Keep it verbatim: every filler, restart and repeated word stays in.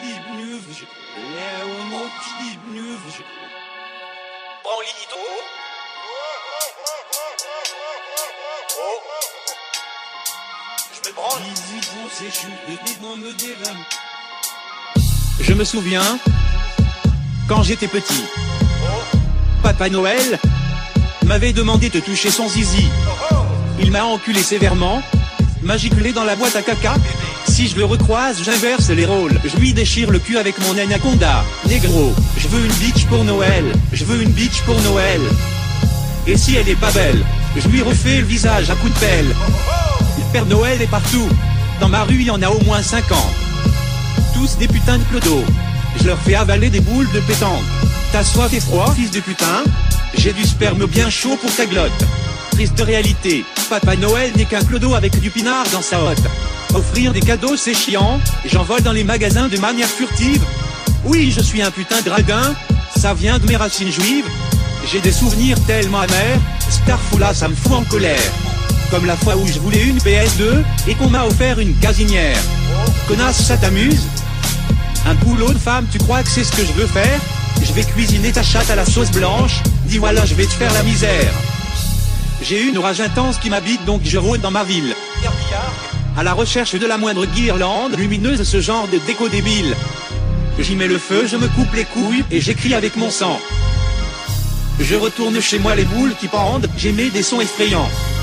Branlito. Je me branle. Je me souviens, quand j'étais petit, Papa Noël m'avait demandé de toucher son zizi. Il m'a enculé sévèrement, m'a giclé dans la boîte à caca. Si je le recroise, j'inverse les rôles. Je lui déchire le cul avec mon anaconda. Négro, je veux une bitch pour Noël. Je veux une bitch pour Noël. Et si elle est pas belle, je lui refais le visage à coups de pelle. Le Père Noël est partout. Dans ma rue, il y en a au moins cinquante. Tous des putains de clodos. Je leur fais avaler des boules de pétanque. T'as soif et froid, fils de putain? J'ai du sperme bien chaud pour ta glotte. Triste réalité, Papa Noël n'est qu'un clodo avec du pinard dans sa hotte. Offrir des cadeaux c'est chiant, j'en vole dans les magasins de manière furtive. Oui, je suis un putain de radin, ça vient de mes racines juives. J'ai des souvenirs tellement amers, Starfoula ça me fout en colère. Comme la fois où je voulais une P S deux et qu'on m'a offert une gazinière. Connasse, ça t'amuse? Un boulot de femme, tu crois que c'est ce que je veux faire? Je vais cuisiner ta chatte à la sauce blanche, dis voilà je vais te faire la misère. J'ai une rage intense qui m'habite donc je rôde dans ma ville, à la recherche de la moindre guirlande lumineuse, ce genre de déco débile. J'y mets le feu, je me coupe les couilles et j'écris avec mon sang. Je retourne chez moi les boules qui pendent, j'émets des sons effrayants.